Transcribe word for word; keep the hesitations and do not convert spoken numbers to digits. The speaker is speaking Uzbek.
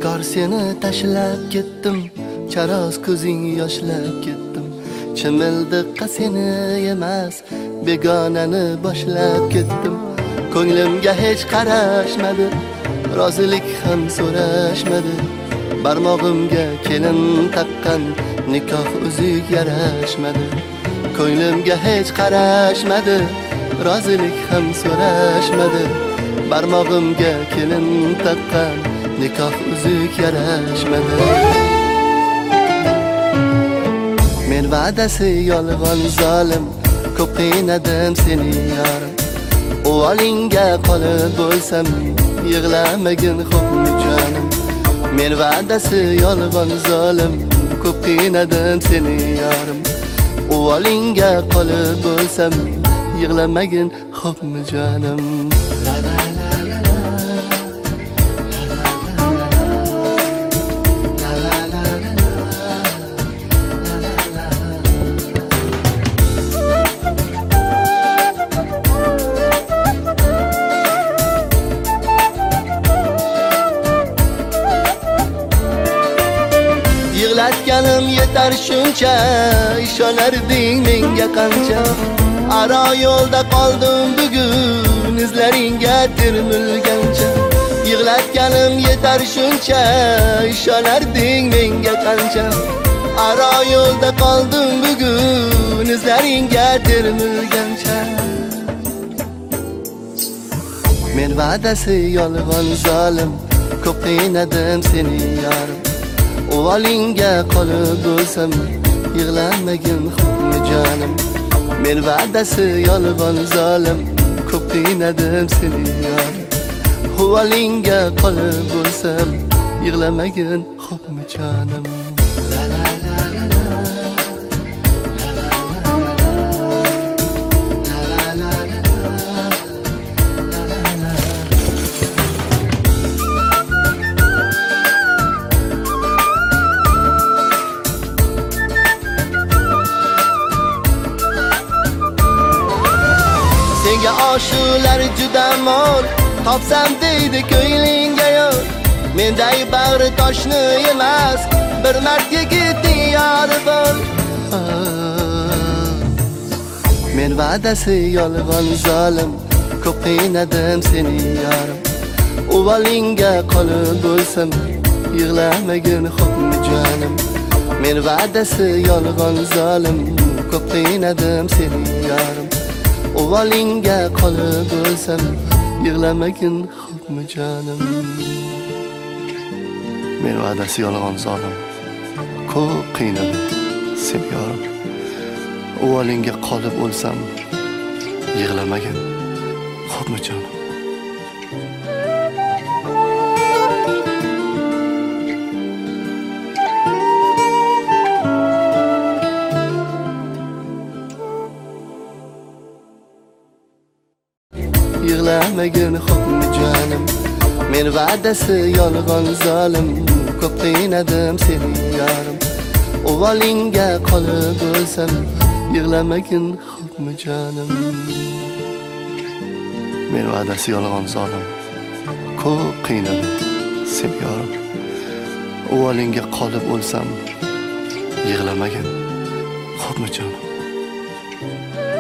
Bekor seni tashlab ketdim, charoz ko'zing yoshlab ketdim. Chimildiqqa seni emas, begonani boshlab ketdim. Ko'nglimga hech qarashmadi, rozilik ham so'rashmadi. Barmog'imga kelin taqqan nikoh uzuk yarashmadi. Ko'nglimga hech qarashmadi, rozilik ham so'rashmadi. Barmog'imga kelin taqqan nikoh uzuk yarashmadi. Men va'dasi yolg'on zolim, ko'p qiynadim seni yorim. O'g'lingga qolib bo'lsam, yig'lamagin xo'pmi jonim. Men va'dasi yolg'on zolim, ko'p qiynadim seni yorim. O'g'lingga qolib bo'lsam, yig'lamagin xo'pmi jonim. Yig'latganim yetar shuncha, ishonarding menga qancha. Aro yo'lda qoldim bugun, izlaringga termilgancha. Yig'latganim yetar shuncha, ishonarding menga qancha. Aro yo'lda qoldim bugun, izlaringga termilgancha. Men va'dasi yolg'on zolim, ko'p qiynadim seni yorim. O'g'lingga qolib bo'lsam, yig'lamagin xo'pmi jonim. Men va'dasi yolg'on zolim, ko'p qiynadim seni yorim. O'g'lingga qolib bo'lsam, yig'lamagin xo'pmi jonim. Senga oshular juda mo'l, topsam deydi ko'ylingga yo'l. Menday bag'ri toshni emas, bir mard yigitning yori bo'l. Men va'dasi yolg'on zolim, ko'p qiynadim seni yorim. O'g'lingga qolib bo'lsam, yig'lamagin xo'pmi jonim. Men va'dasi yolg'on zolim, ko'p qiynadim seni yorim. O'g'lingga qolib bo'lsam, yig'lamagin xo'pmi jonim. Men va'dasi yolg'on zolim, ko'p qiynadim seni yorim. O'g'lingga qolib bo'lsam, yig'lamagin xo'pmi jonim. Men va'dasi yolg'on zolim, ko'p qiynadim seni yorim. O'g'lingga qolib bo'lsam, yig'lamagin xo'pmi jonim. Men va'dasi yolg'on zolim, ko'p qiynadim seni yorim. O'g'lingga qolib bo'lsam, yig'lamagin xo'pmi jonim. Yig'lamagin xo'pmi jonim. Men va'dasi yolg'on zolim, ko'p qiynadim seni yorim. O'g'lingga qolib bo'lsam, yig'lamagin xo'pmi jonim. Men va'dasi yolg'on zolim, ko'p qiynadim seni yorim. O'g'lingga qolib bo'lsam, yig'lamagin xo'pmi jonim.